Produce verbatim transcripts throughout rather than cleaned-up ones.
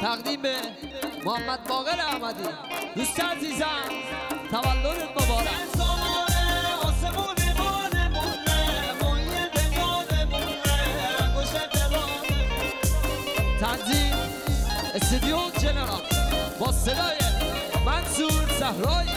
تقدیم به محمد باقر احمدی. دوست عزیزم تولدت مبارک. تنظیم استودیو جنرال با صدای منصور زهرایی.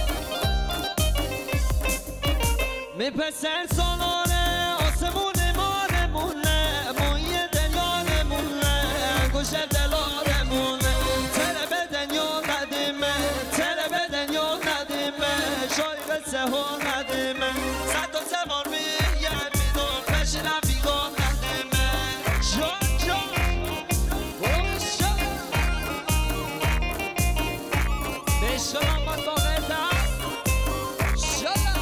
میپسر سالانه آسمون مارمونه، مایه دلارمونه، گوش دلارمونه. تره بدن یا ندیمه، تره بدن یا ندیمه، شایق سهو ندیمه. صد و زمان میگه میدون پش رفیقا ندیمه. جان جان بشکرم با باقیتم شدم.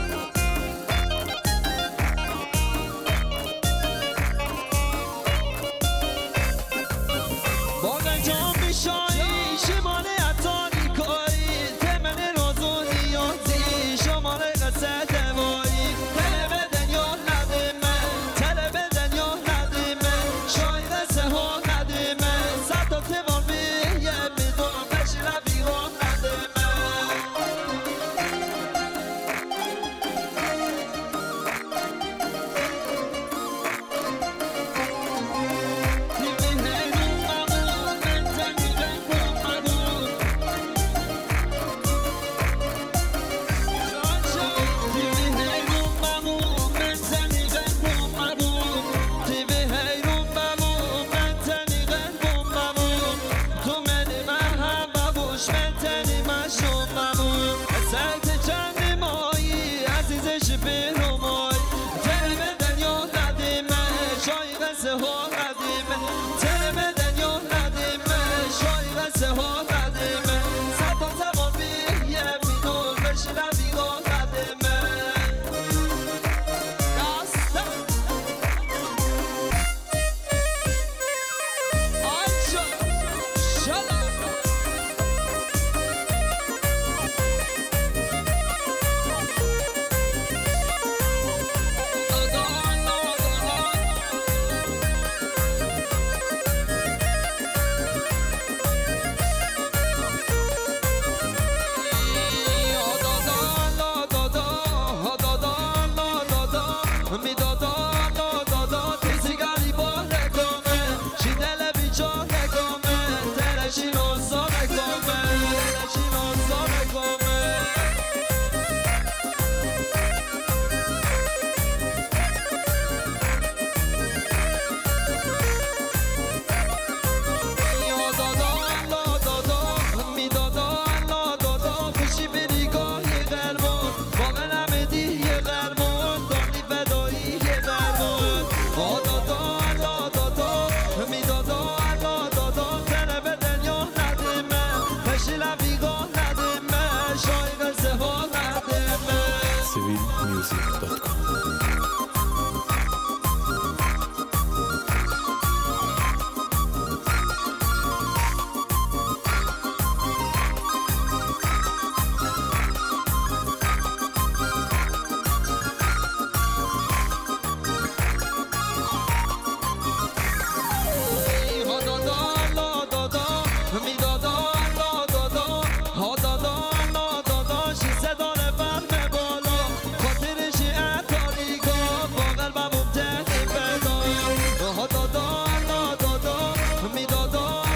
باقی جان بیشایی شماره اتانی کاری، تمن روزو نیازی شماره قصه دوایی. تره بدن یا ندیمه، تره بدن یا ندیمه، شایده سه ها ندیمه. صد تا تمام میگه میدونم پش رفیقا ندیمه. civil music dot com.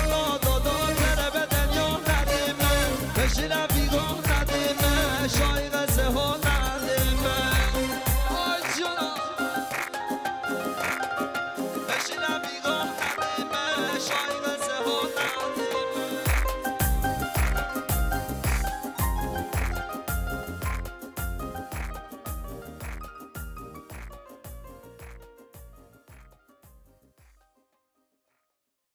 شایق